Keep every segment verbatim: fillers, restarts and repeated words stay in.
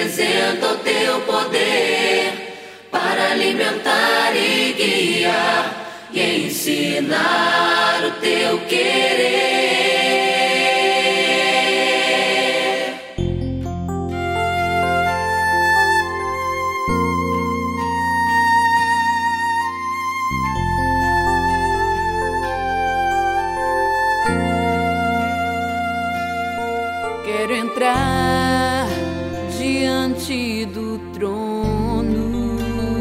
representa o teu poder para alimentar e guiar e ensinar o teu querer. Quero entrar diante do trono,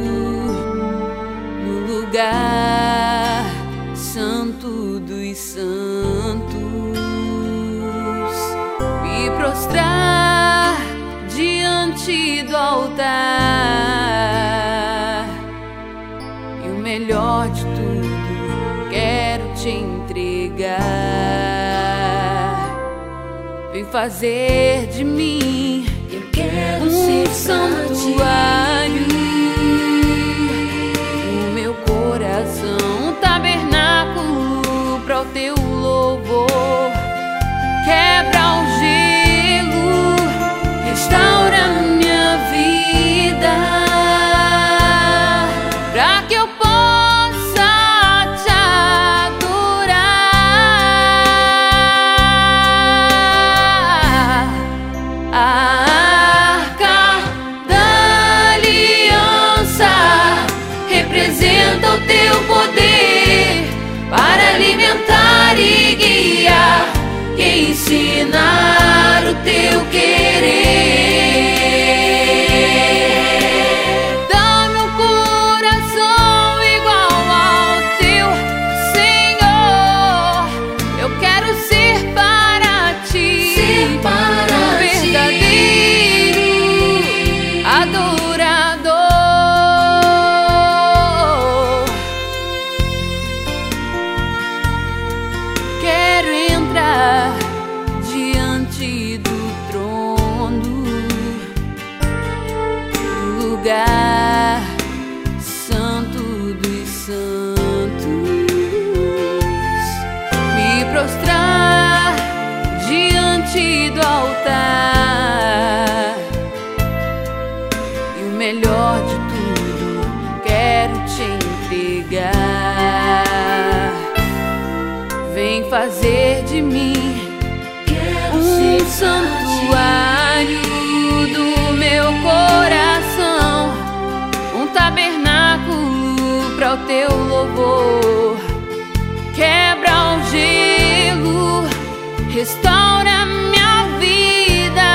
no lugar santo dos santos, me prostrar diante do altar, e o melhor de tudo quero te entregar. Vem fazer de mim Eu quero um ser santuário, o meu coração um tabernáculo para o teu louvor. Quebra o gelo, restaura minha vida, para que eu possa te adorar. A arca da aliança representa o teu poder para alimentar e guiar e ensinar o teu querer. Dá-me um coração igual ao teu, Senhor. Eu quero ser para ti, Ser para um ti. verdadeiro adorador. Quero entrar diante do trono, no lugar santo dos santos, me prostrar diante do altar, e o melhor de tudo quero te entregar. Vem fazer de mim Quero um ser santuário do meu coração, um tabernáculo para o teu louvor. Quebra o gelo, restaura minha vida,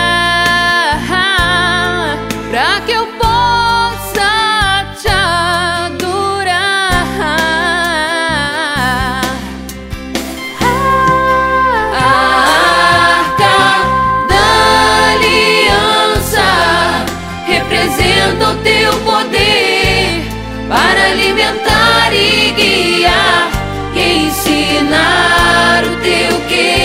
para que eu possa te adorar. A arca da aliança representa o teu poder para alimentar e guiar e ensinar o teu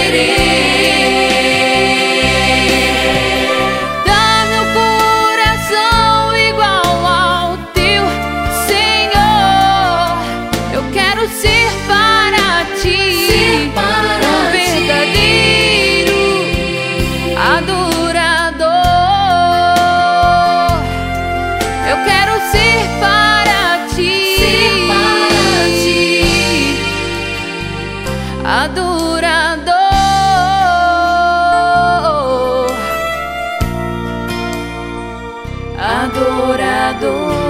querer. Dá-me um coração igual ao teu, Senhor. Eu quero ser para ti, Ser para um ti. verdadeiro adorador. Eu quero ser para ti, Ser para ti. adorador, adorador.